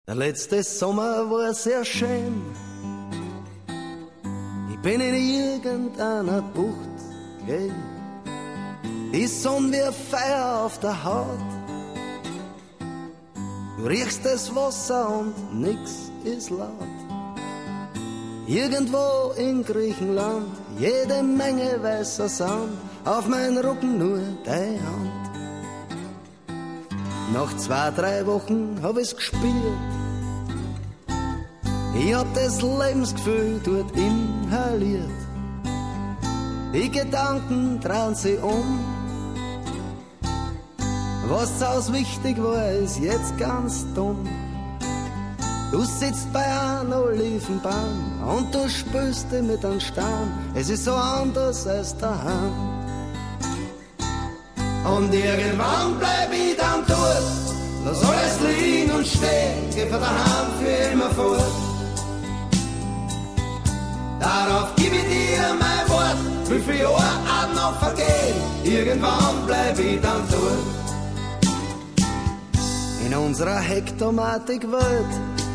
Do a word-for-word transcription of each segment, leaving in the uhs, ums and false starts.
Der letzte Sommer war sehr schön. Ich bin in irgendeiner Bucht gehen. Die Sonne wie Feuer auf der Haut. Du riechst das Wasser und nix ist laut. Irgendwo in Griechenland jede Menge weißer Sand, auf meinen Rücken nur deine Hand. Nach zwei, drei Wochen hab ich's gespürt. Ich hab das Lebensgefühl dort inhaliert. Die Gedanken drehen sich um. Was aus wichtig war, ist jetzt ganz dumm. Du sitzt bei einem Olivenbaum und du spürst dich mit einem Stein. Es ist so anders als daheim. Und irgendwann bleib ich dann dort, lass alles liegen und stehen, geh von daheim für immer fort. Darauf gib ich dir mein Wort, wie viele Jahre auch noch vergehen, irgendwann bleib ich dann dort. In unserer Hektomatik-Welt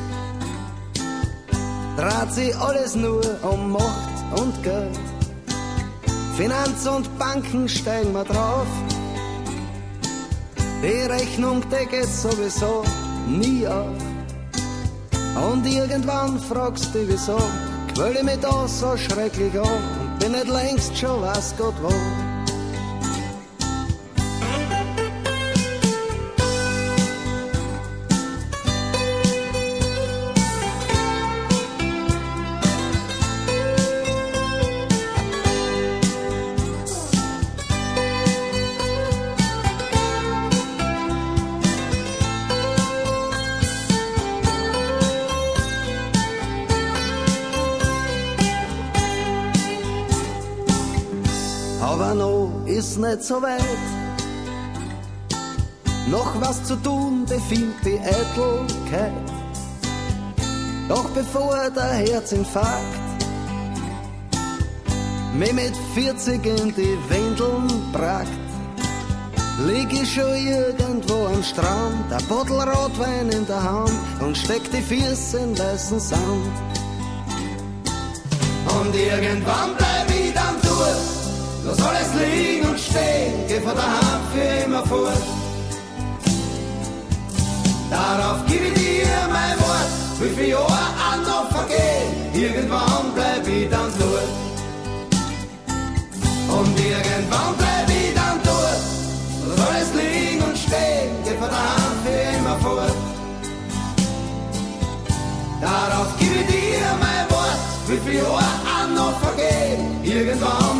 dreht sich alles nur um Macht und Geld. Finanz und Banken steigen wir drauf. Die Rechnung, die geht sowieso nie auf. Und irgendwann fragst du wieso, quäl ich mich da so schrecklich an und bin nicht längst schon weiß Gott wo. Aber noch ist nicht so weit. Noch was zu tun befiehlt die Eitelkeit. Doch bevor der Herzinfarkt mich mit vierzig in die Windeln brackt, lieg ich schon irgendwo am Strand, ein Bottle Rotwein in der Hand und steck die Füße in weißen Sand. Und irgendwann bleib ich dann dort, lass alles liegen und stehen, geh von daheim für immer fort. Darauf gib ich dir mein Wort, wie viele Jahre auch noch vergehen, irgendwann bleib ich dann dort. Und irgendwann bleib ich dann dort, lass alles liegen und stehen, geh von daheim für immer fort. Darauf gib ich dir mein Wort, wie viele Jahre auch noch vergehen, irgendwann